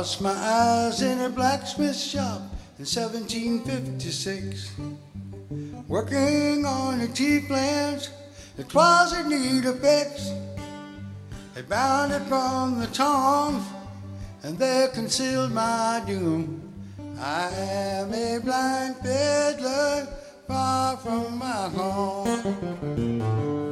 Lost my eyes in a blacksmith shop in 1756, working on the cheap lens that was in need of fix. They bound it from the tongs and there concealed my doom. I am a blind peddler far from my home.